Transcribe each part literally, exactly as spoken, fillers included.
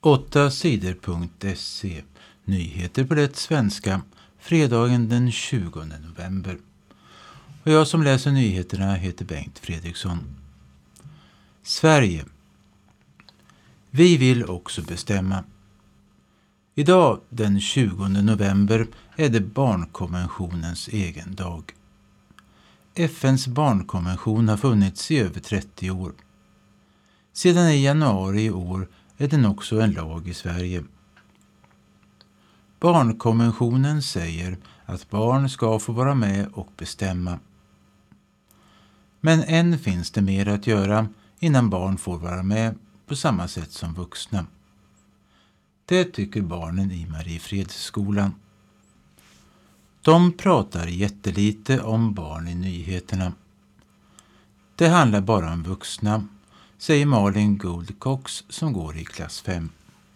åtta sidor punkt se. Nyheter på det svenska, fredagen den tjugonde november. Och jag som läser nyheterna heter Bengt Fredriksson. Sverige. Vi vill också bestämma. Idag den tjugonde november är det barnkonventionens egen dag. F N:s barnkonvention har funnits i över trettio år. Sedan i januari i år är den också en lag i Sverige. Barnkonventionen säger att barn ska få vara med och bestämma. Men än finns det mer att göra innan barn får vara med på samma sätt som vuxna. Det tycker barnen i Mariefredsskolan. De pratar jättelite om barn i nyheterna. Det handlar bara om vuxna, säger Malin Goldcox som går i klass fem.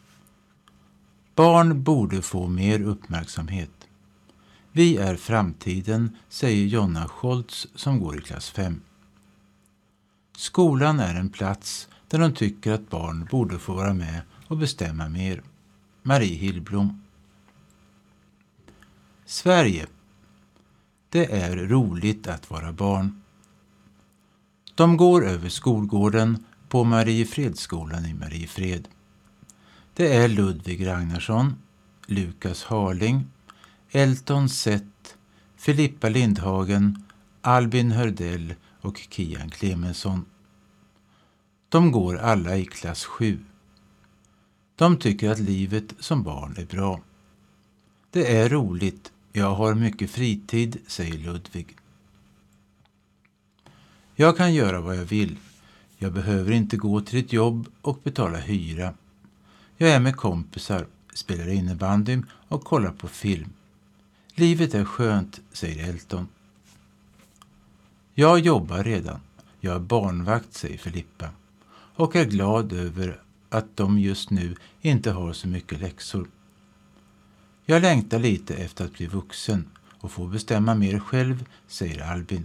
Barn borde få mer uppmärksamhet. Vi är framtiden, säger Jonna Scholtz som går i klass fem. Skolan är en plats där de tycker att barn borde få vara med och bestämma mer. Marie Hillblom. Sverige. Det är roligt att vara barn. De går över skolgården på Mariefredsskolan i Mariefred. Det är Ludvig Ragnarsson, Lukas Harling, Elton Sett, Filippa Lindhagen, Albin Hördell och Kian Clemensson. De går alla i klass sju. De tycker att livet som barn är bra. Det är roligt, jag har mycket fritid, säger Ludvig. Jag kan göra vad jag vill. Jag behöver inte gå till ett jobb och betala hyra. Jag är med kompisar, spelar innebandy och kollar på film. Livet är skönt, säger Elton. Jag jobbar redan. Jag är barnvakt, säger Filippa. Och är glad över att de just nu inte har så mycket läxor. Jag längtar lite efter att bli vuxen och få bestämma mer själv, säger Albin.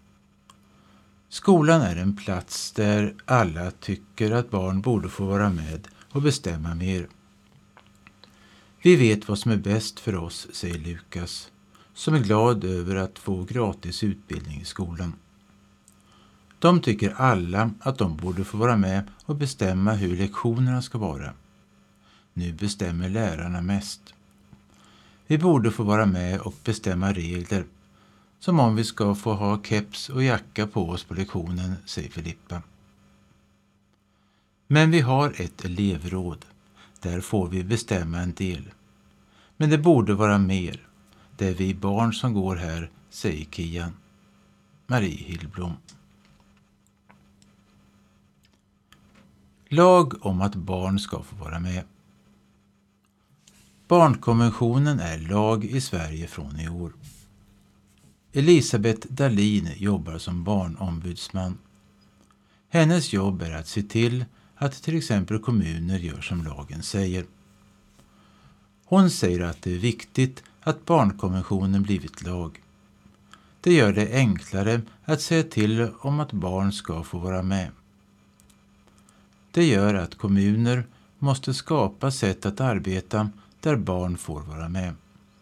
Skolan är en plats där alla tycker att barn borde få vara med och bestämma mer. Vi vet vad som är bäst för oss, säger Lukas, som är glad över att få gratis utbildning i skolan. De tycker alla att de borde få vara med och bestämma hur lektionerna ska vara. Nu bestämmer lärarna mest. Vi borde få vara med och bestämma regler, som om vi ska få ha keps och jacka på oss på lektionen, säger Filippa. Men vi har ett elevråd. Där får vi bestämma en del. Men det borde vara mer. Det är vi barn som går här, säger Kian. Marie Hillblom. Lag om att barn ska få vara med. Barnkonventionen är lag i Sverige från i år. Elisabeth Dahlin jobbar som barnombudsman. Hennes jobb är att se till att till exempel kommuner gör som lagen säger. Hon säger att det är viktigt att barnkonventionen blivit lag. Det gör det enklare att säga till om att barn ska få vara med. Det gör att kommuner måste skapa sätt att arbeta där barn får vara med.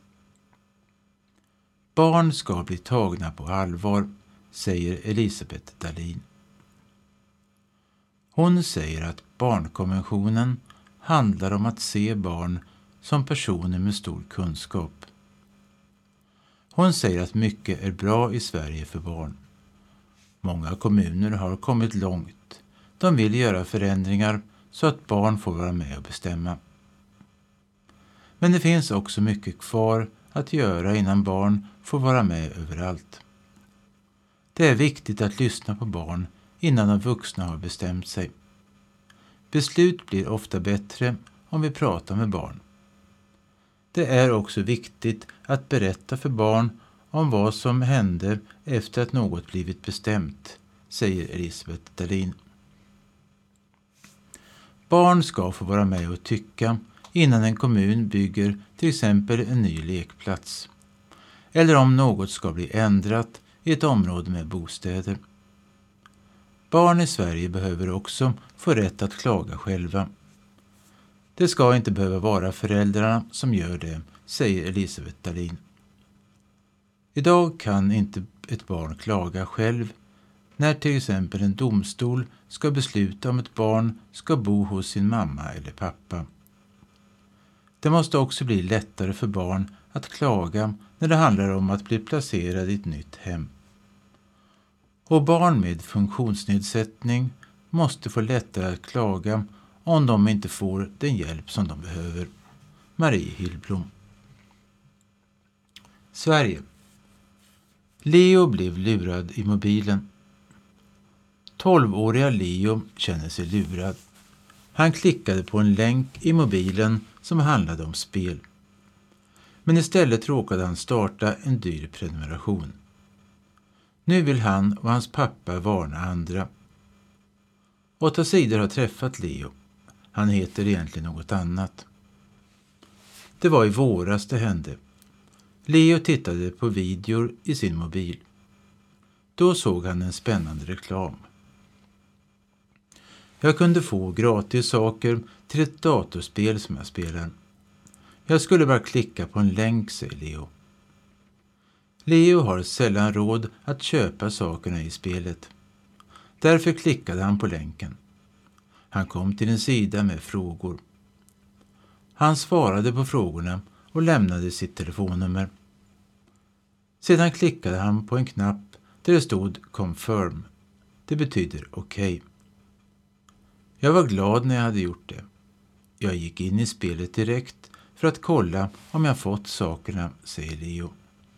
Barn ska bli tagna på allvar, säger Elisabeth Dahlin. Hon säger att barnkonventionen handlar om att se barn som personer med stor kunskap. Hon säger att mycket är bra i Sverige för barn. Många kommuner har kommit långt. De vill göra förändringar så att barn får vara med och bestämma. Men det finns också mycket kvar att göra innan barn får vara med överallt. Det är viktigt att lyssna på barn innan de vuxna har bestämt sig. Beslut blir ofta bättre om vi pratar med barn. Det är också viktigt att berätta för barn om vad som hände efter att något blivit bestämt, säger Elisabeth Dahlin. Barn ska få vara med och tycka innan en kommun bygger till exempel en ny lekplats. Eller om något ska bli ändrat i ett område med bostäder. Barn i Sverige behöver också få rätt att klaga själva. Det ska inte behöva vara föräldrarna som gör det, säger Elisabeth Dahlin. Idag kan inte ett barn klaga själv när till exempel en domstol ska besluta om ett barn ska bo hos sin mamma eller pappa. Det måste också bli lättare för barn att klaga när det handlar om att bli placerad i ett nytt hem. Och barn med funktionsnedsättning måste få lättare att klaga om de inte får den hjälp som de behöver. Marie Hillblom. Sverige. Leo blev lurad i mobilen. tolvåriga Leo känner sig lurad. Han klickade på en länk i mobilen som handlade om spel. Men istället råkade han starta en dyr prenumeration. Nu vill han och hans pappa varna andra. Åtta sidor har träffat Leo. Han heter egentligen något annat. Det var i våras det hände. Leo tittade på videor i sin mobil. Då såg han en spännande reklam. Jag kunde få gratis saker till ett datorspel som jag spelar. Jag skulle bara klicka på en länk, säger Leo. Leo har sällan råd att köpa sakerna i spelet. Därför klickade han på länken. Han kom till en sida med frågor. Han svarade på frågorna och lämnade sitt telefonnummer. Sedan klickade han på en knapp där det stod confirm. Det betyder okej. Jag var glad när jag hade gjort det. Jag gick in i spelet direkt för att kolla om jag fått sakerna, säger Leo.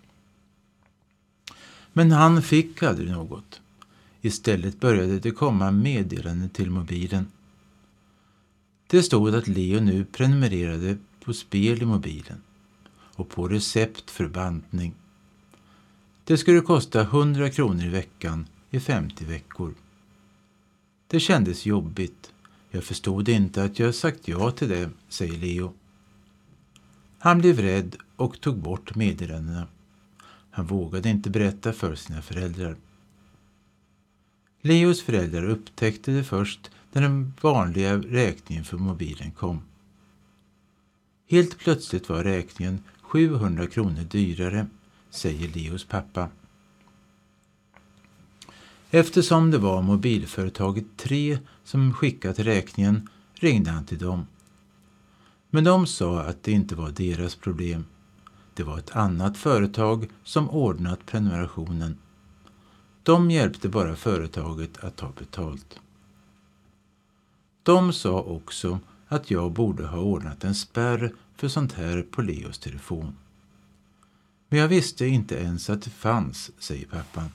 Men han fick aldrig något. Istället började det komma meddelanden till mobilen. Det stod att Leo nu prenumererade på spel i mobilen och på recept för bantning. Det skulle kosta hundra kronor i veckan i femtio veckor. Det kändes jobbigt. Jag förstod inte att jag sagt ja till det, säger Leo. Han blev rädd och tog bort meddelandena. Han vågade inte berätta för sina föräldrar. Leos föräldrar upptäckte det först när den vanliga räkningen för mobilen kom. Helt plötsligt var räkningen sjuhundra kronor dyrare, säger Leos pappa. Eftersom det var mobilföretaget tre som skickat räkningen ringde han till dem. Men de sa att det inte var deras problem. Det var ett annat företag som ordnat prenumerationen. De hjälpte bara företaget att ta betalt. De sa också att jag borde ha ordnat en spärr för sånt här på Leos telefon. Men jag visste inte ens att det fanns, säger pappan.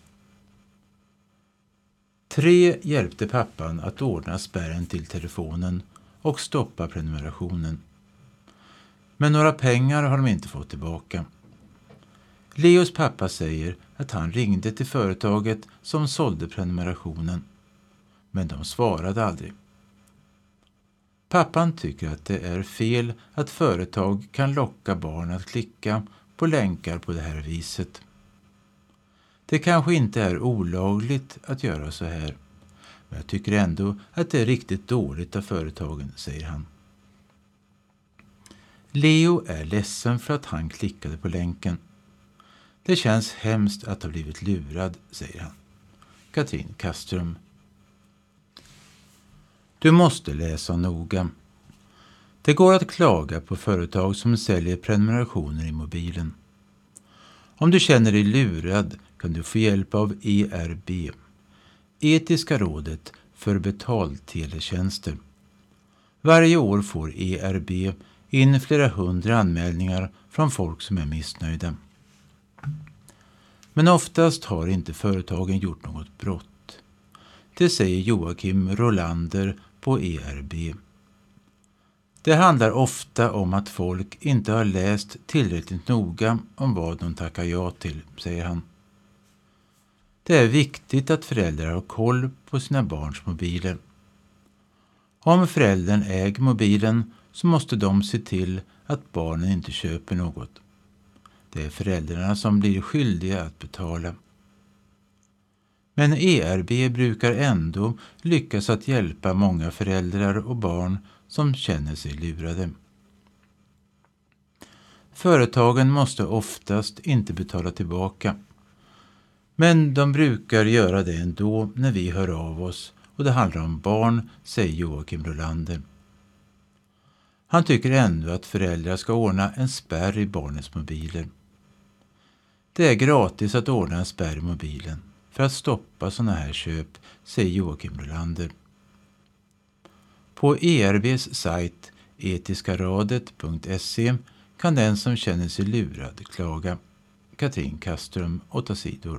Tre hjälpte pappan att ordna spärren till telefonen och stoppa prenumerationen. Men några pengar har de inte fått tillbaka. Leos pappa säger att han ringde till företaget som sålde prenumerationen. Men de svarade aldrig. Pappan tycker att det är fel att företag kan locka barn att klicka på länkar på det här viset. Det kanske inte är olagligt att göra så här. Men jag tycker ändå att det är riktigt dåligt av företagen, säger han. Leo är ledsen för att han klickade på länken. Det känns hemskt att ha blivit lurad, säger han. Katrin Kastrum. Du måste läsa noga. Det går att klaga på företag som säljer prenumerationer i mobilen. Om du känner dig lurad kan du få hjälp av E R B, Etiska rådet för betalteletjänster. Varje år får E R B in flera hundra anmälningar från folk som är missnöjda. Men oftast har inte företagen gjort något brott. Det säger Joakim Rolander på E R B. Det handlar ofta om att folk inte har läst tillräckligt noga om vad de tackar ja till, säger han. Det är viktigt att föräldrar har koll på sina barns mobiler. Om föräldern äger mobilen så måste de se till att barnen inte köper något. Det är föräldrarna som blir skyldiga att betala. Men E R B brukar ändå lyckas att hjälpa många föräldrar och barn som känner sig lurade. Företagen måste oftast inte betala tillbaka. Men de brukar göra det ändå när vi hör av oss och det handlar om barn, säger Joakim Rolander. Han tycker ändå att föräldrar ska ordna en spärr i barnens mobiler. Det är gratis att ordna en spärr i mobilen för att stoppa sådana här köp, säger Joakim Rolander. På E R B:s sajt etiskaradet punkt se kan den som känner sig lurad klaga. Katrin Kaström, åtta sidor.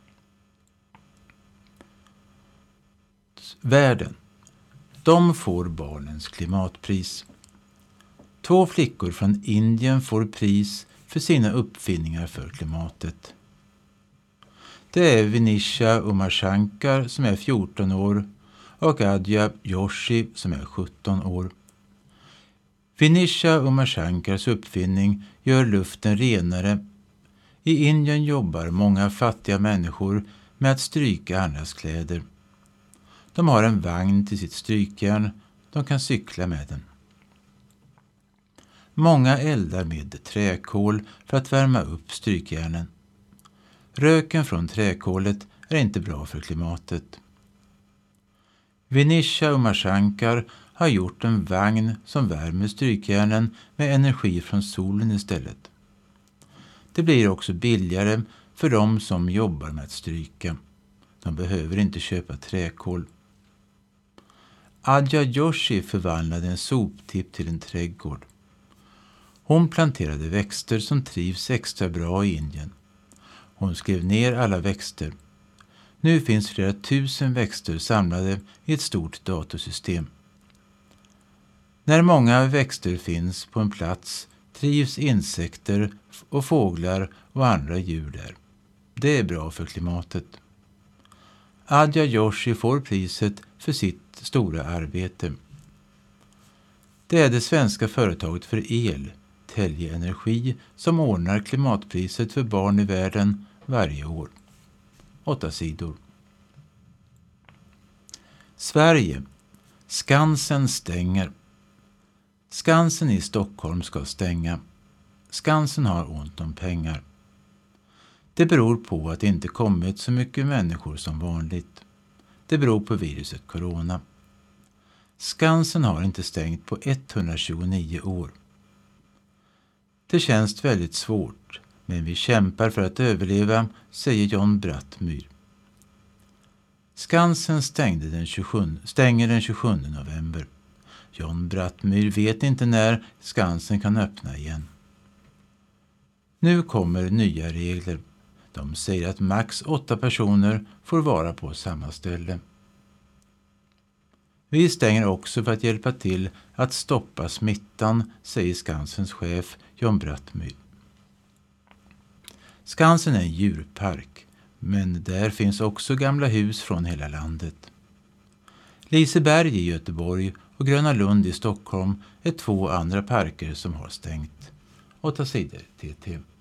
Världen. De får barnens klimatpris. Två flickor från Indien får pris för sina uppfinningar för klimatet. Det är Vinisha Umashankar som är fjorton år och Adya Joshi som är sjutton år. Vinisha Umashankars uppfinning gör luften renare. I Indien jobbar många fattiga människor med att stryka andras kläder. De har en vagn till sitt strykjärn. De kan cykla med den. Många eldar med träkol för att värma upp strykjärnen. Röken från träkolet är inte bra för klimatet. Vinisha Umashankar har gjort en vagn som värmer strykjärnen med energi från solen istället. Det blir också billigare för de som jobbar med att stryka. De behöver inte köpa träkol. Adya Joshi förvandlade en soptipp till en trädgård. Hon planterade växter som trivs extra bra i Indien. Hon skrev ner alla växter. Nu finns flera tusen växter samlade i ett stort datorsystem. När många växter finns på en plats trivs insekter och fåglar och andra djur där. Det är bra för klimatet. Adya Joshi får priset för sitt stora arbete. Det är det svenska företaget för el, Telge Energi, som ordnar klimatpriset för barn i världen varje år. Åtta sidor. Sverige. Skansen stänger. Skansen i Stockholm ska stänga. Skansen har ont om pengar. Det beror på att det inte kommit så mycket människor som vanligt. Det beror på viruset corona. Skansen har inte stängt på etthundratjugonio år. Det känns väldigt svårt, men vi kämpar för att överleva, säger John Brattmyr. Skansen stängde den tjugosjunde, stänger den tjugosjunde november. John Brattmyr vet inte när Skansen kan öppna igen. Nu kommer nya regler. De säger att max åtta personer får vara på samma ställe. Vi stänger också för att hjälpa till att stoppa smittan, säger Skansens chef John Brattmyr. Skansen är en djurpark, men där finns också gamla hus från hela landet. Liseberg i Göteborg och Gröna Lund i Stockholm är två andra parker som har stängt. Åtta sidor T T.